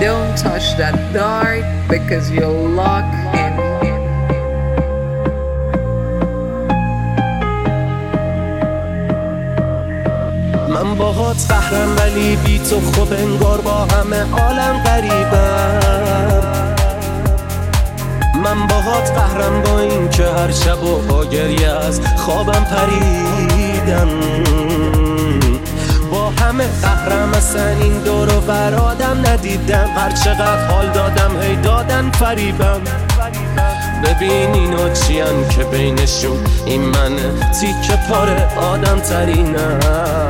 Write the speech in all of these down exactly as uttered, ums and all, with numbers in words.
Don't touch that dart because you'll lock in. من باهات قهرم ولی بی تو خوب انگار با همه عالم غریبم. من باهات قهرم با این که هر شب و با گریه از خوابم پریدم. با همه قهرم اصلا این دور و بر آدم ندیدم. هر چقدر حال دادم هی دادن فریبم. ببین اینو چیان که بینشون این منه تیکه پاره آدم ترینم.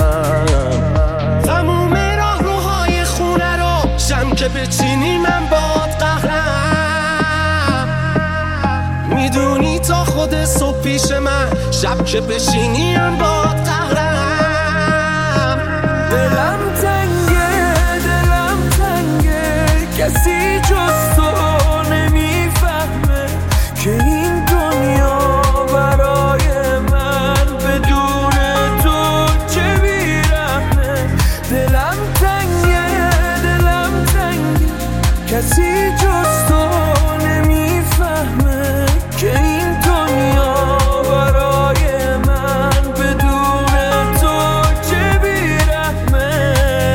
تموم راه روهای خونه رو شم که بچینی من باد قهرم. میدونی تا خود صبح پیش من شب که بشینی من باد قهرم. دلم تنگه دلم تنگه کسی جز تو نمیفهمه که این دنیا برای من بدون تو چه بیرحمه. دلم تنگه دلم تنگه کسی جز تو نمیفهمه که این دنیا برای من بدون تو چه بیرحمه.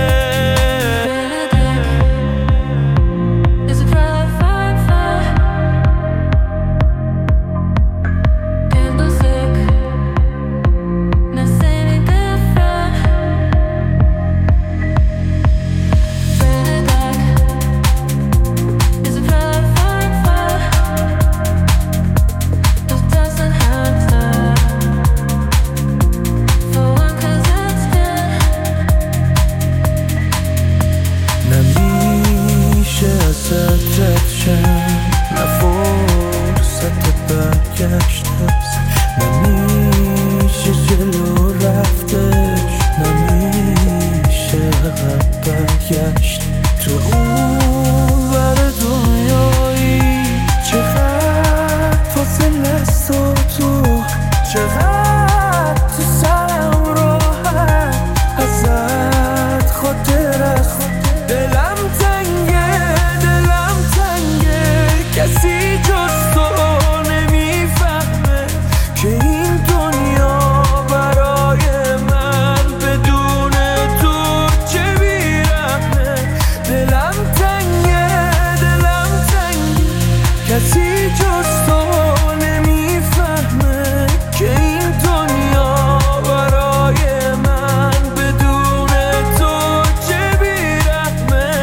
نمیشه ازت رد شم نه فرصت برگشت هست. نمیشه جلو رفتش نمیشه عقب برگشت. تو اون ور دنیایی چقدر فاصله است و تو چقدر تو سرم راحت ازت خاطر است. دلم تنگه دلم تنگه کسی جز تو نمیفهمه که این دنیا برای من بدون تو چه بیرحمه. دلم تنگه دلم تنگه کسی جز تو نمیفهمه که این دنیا برای من بدون تو چه بیرحمه.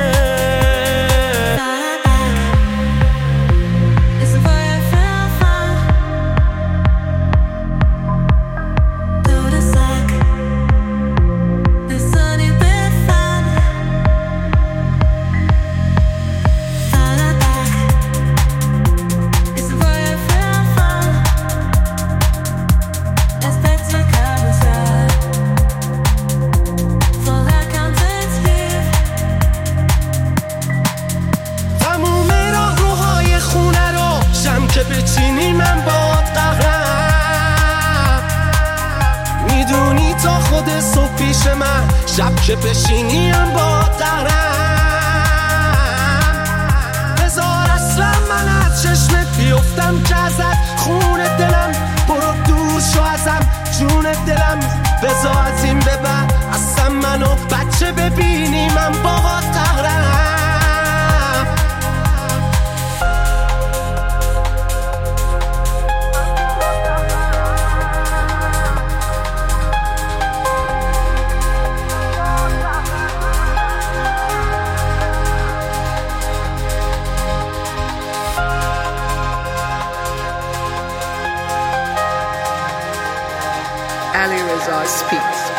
تموم راه روهای خونه رو شم که بچینی من باد قهرم. میدونی تا خود صبح پیش من شب که بشینی من باد قهرم. بذار اصلا من از چشمت بیفتم که ازت خون دلم برو دور شو ازم جون دلم. بذار از این به بعد اصلا منو بچه ببینی من باد قهرم. Ali Reza speaks.